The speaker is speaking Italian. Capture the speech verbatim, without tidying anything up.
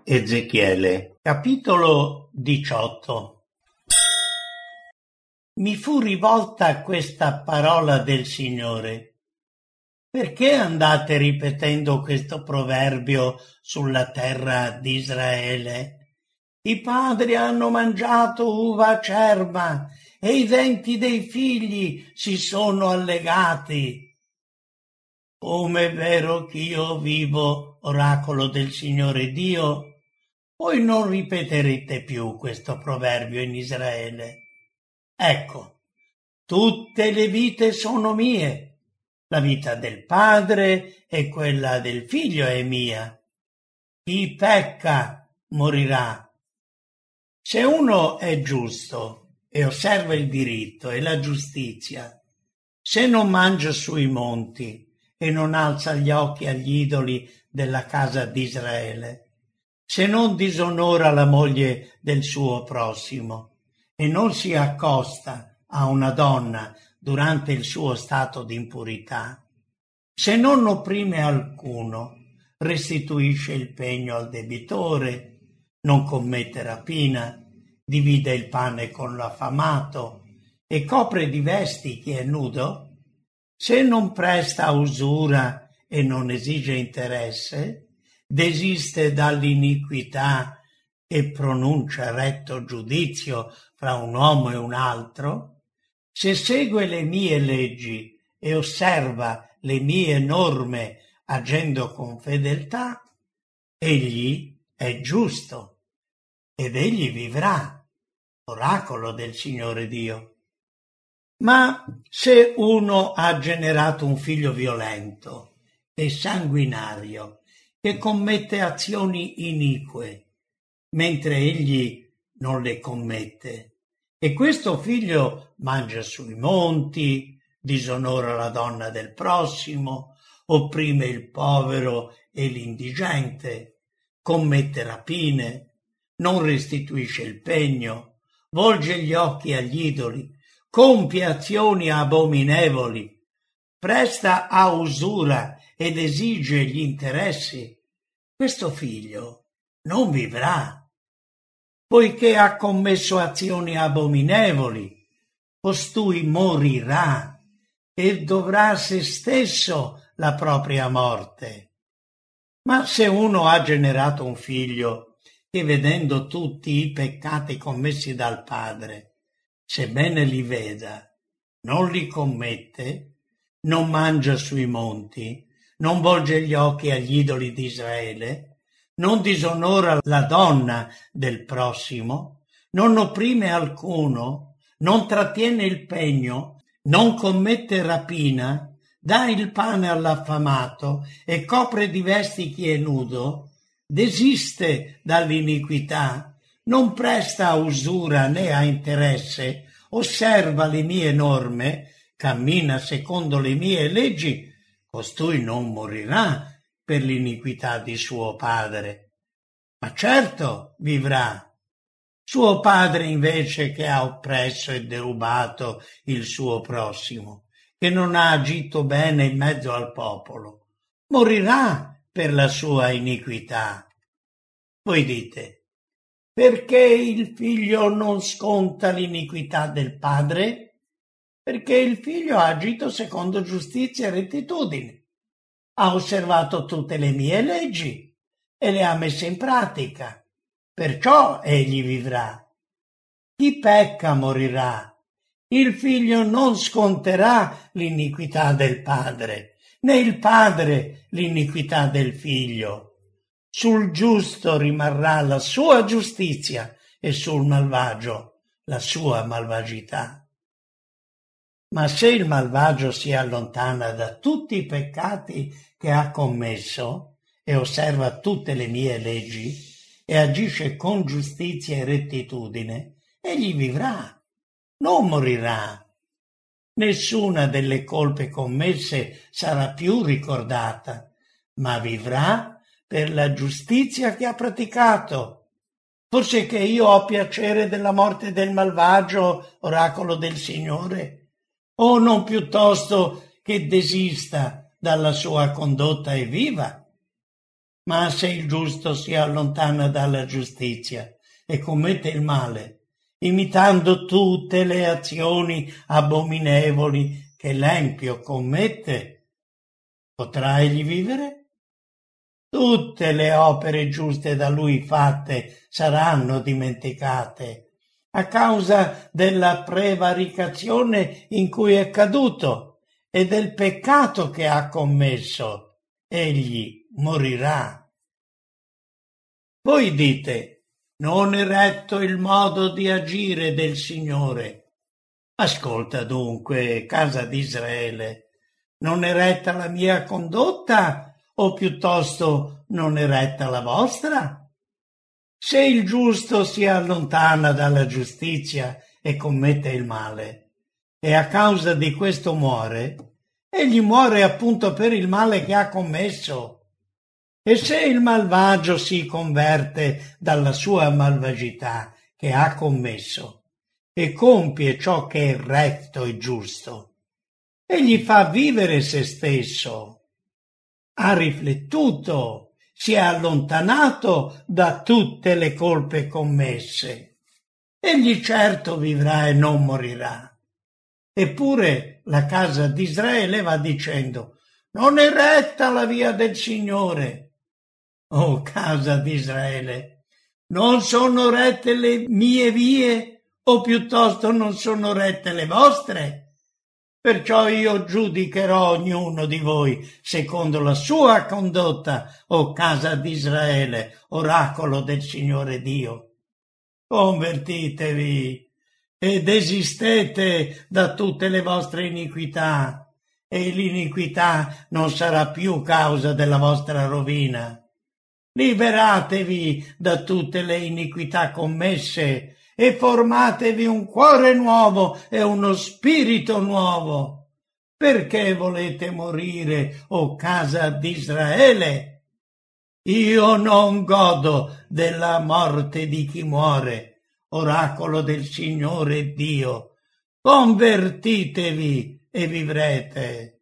Ezechiele, capitolo diciotto. Mi fu rivolta questa parola del Signore: perché andate ripetendo questo proverbio sulla terra di Israele? I padri hanno mangiato uva acerba e i denti dei figli si sono allegati. Come è vero che io vivo, oracolo del Signore Dio, voi non ripeterete più questo proverbio in Israele. Ecco, tutte le vite sono mie, la vita del padre e quella del figlio è mia. Chi pecca morirà. Se uno è giusto e osserva il diritto e la giustizia, se non mangia sui monti e non alza gli occhi agli idoli della casa di Israele, se non disonora la moglie del suo prossimo e non si accosta a una donna durante il suo stato di impurità, se non opprime alcuno, restituisce il pegno al debitore, non commette rapina, divide il pane con l'affamato e copre di vesti chi è nudo, se non presta usura e non esige interesse, desiste dall'iniquità e pronuncia retto giudizio fra un uomo e un altro, se segue le mie leggi e osserva le mie norme agendo con fedeltà, egli è giusto ed egli vivrà, oracolo del Signore Dio. Ma se uno ha generato un figlio violento e sanguinario che commette azioni inique, mentre egli non le commette, e questo figlio mangia sui monti, disonora la donna del prossimo, opprime il povero e l'indigente, commette rapine, non restituisce il pegno, volge gli occhi agli idoli, compie azioni abominevoli, presta a usura ed esige gli interessi, questo figlio non vivrà, poiché ha commesso azioni abominevoli, costui morirà e dovrà a se stesso la propria morte. Ma se uno ha generato un figlio che, vedendo tutti i peccati commessi dal padre, sebbene li veda, non li commette, non mangia sui monti, non volge gli occhi agli idoli di Israele, non disonora la donna del prossimo, non opprime alcuno, non trattiene il pegno, non commette rapina, dà il pane all'affamato e copre di vesti chi è nudo, desiste dall'iniquità, non presta a usura né a interesse, osserva le mie norme, cammina secondo le mie leggi, costui non morirà per l'iniquità di suo padre, ma certo vivrà. Suo padre invece, che ha oppresso e derubato il suo prossimo, che non ha agito bene in mezzo al popolo, morirà per la sua iniquità. Voi dite: perché il figlio non sconta l'iniquità del padre? Perché il figlio ha agito secondo giustizia e rettitudine, ha osservato tutte le mie leggi e le ha messe in pratica, perciò egli vivrà. Chi pecca morirà. Il figlio non sconterà l'iniquità del padre, né il padre l'iniquità del figlio. Sul giusto rimarrà la sua giustizia e sul malvagio la sua malvagità. Ma se il malvagio si allontana da tutti i peccati che ha commesso e osserva tutte le mie leggi e agisce con giustizia e rettitudine, egli vivrà, non morirà. Nessuna delle colpe commesse sarà più ricordata, ma vivrà per la giustizia che ha praticato. Forse che io ho piacere della morte del malvagio, oracolo del Signore? O non piuttosto che desista dalla sua condotta e viva? Ma se il giusto si allontana dalla giustizia e commette il male, imitando tutte le azioni abominevoli che l'empio commette, potrà egli vivere? Tutte le opere giuste da lui fatte saranno dimenticate a causa della prevaricazione in cui è caduto e del peccato che ha commesso. Egli morirà. Voi dite: non è retto il modo di agire del Signore. Ascolta dunque, casa di Israele, non è retta la mia condotta, o piuttosto non è retta la vostra? Se il giusto si allontana dalla giustizia e commette il male, e a causa di questo muore, egli muore appunto per il male che ha commesso. E se il malvagio si converte dalla sua malvagità che ha commesso e compie ciò che è retto e giusto, egli fa vivere se stesso. Ha riflettuto, si è allontanato da tutte le colpe commesse. Egli certo vivrà e non morirà. Eppure la casa di Israele va dicendo: non è retta la via del Signore. O casa di Israele, non sono rette le mie vie, o piuttosto non sono rette le vostre? Perciò io giudicherò ognuno di voi secondo la sua condotta, o casa di Israele, oracolo del Signore Dio. Convertitevi e desistete da tutte le vostre iniquità, e l'iniquità non sarà più causa della vostra rovina. Liberatevi da tutte le iniquità commesse e formatevi un cuore nuovo e uno spirito nuovo. Perché volete morire, o casa di Israele? Io non godo della morte di chi muore, oracolo del Signore Dio. Convertitevi e vivrete.